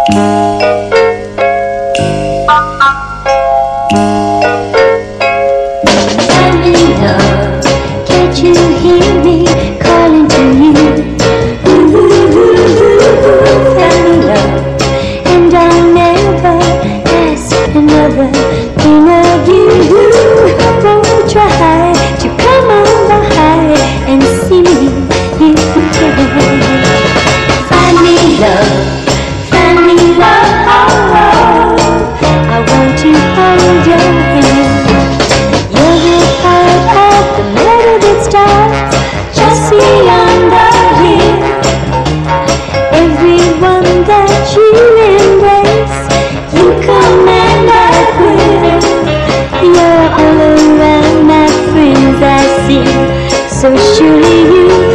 Can't you hear me calling to you? Family love, and I'll never ask another thing of you. Won't try to come over high and see me if you can. Family love, I want to hold your hand. You're the part of the letter that starts just beyond the hill. Everyone that you embrace, you command at will. You're all around, my friends, I see. So surely you